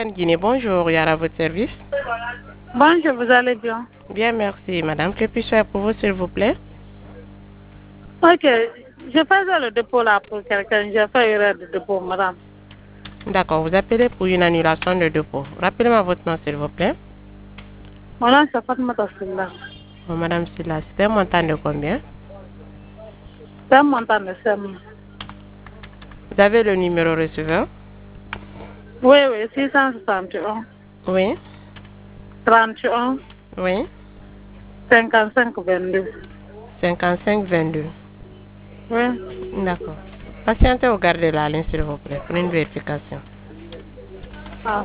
Guinée, bonjour, Yara, à votre service. Bonjour, vous allez bien? Bien, merci, madame. Que puis-je faire pour vous, s'il vous plaît? Ok, je faisais le dépôt là pour quelqu'un. J'ai fait erreur de dépôt, madame. D'accord, vous appelez pour une annulation de dépôt. Rappelez-moi votre nom, s'il vous plaît. Mon nom, c'est Fatmata Silla. Oh, madame Silla, c'est un montant de combien? C'est un montant de somme. Vous avez le numéro receveur? Oui, 661, Oui, 31, oui. 55, 22. 5522. Oui. D'accord. Patientez au garde de la ligne, s'il vous plaît, pour une vérification. Ah.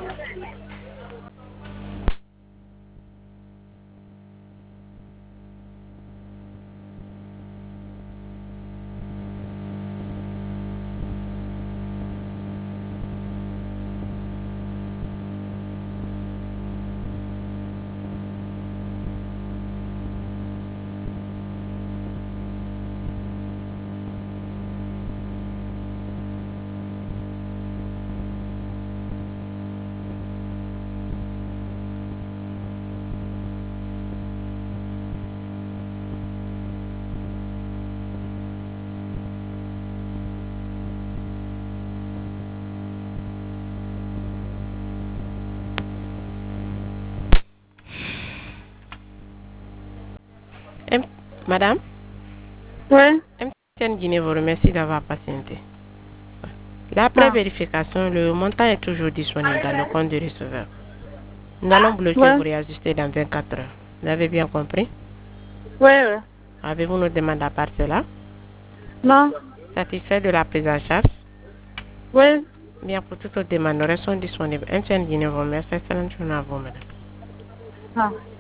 M- Madame, Oui. MTN Guinée vous remercie d'avoir patienté. Là, après Ah. vérification, le montant est toujours disponible dans le compte du receveur. Nous allons bloquer Oui. vous réajuster dans 24 heures. Vous avez bien compris? Oui, oui. Avez-vous nos demandes à part cela? Non. Satisfait de la prise en charge? Oui. Bien, pour toutes autres demandes, nous restons disponibles. MTN Guinée vous remercie. Excellente journée à vous, madame. Ah.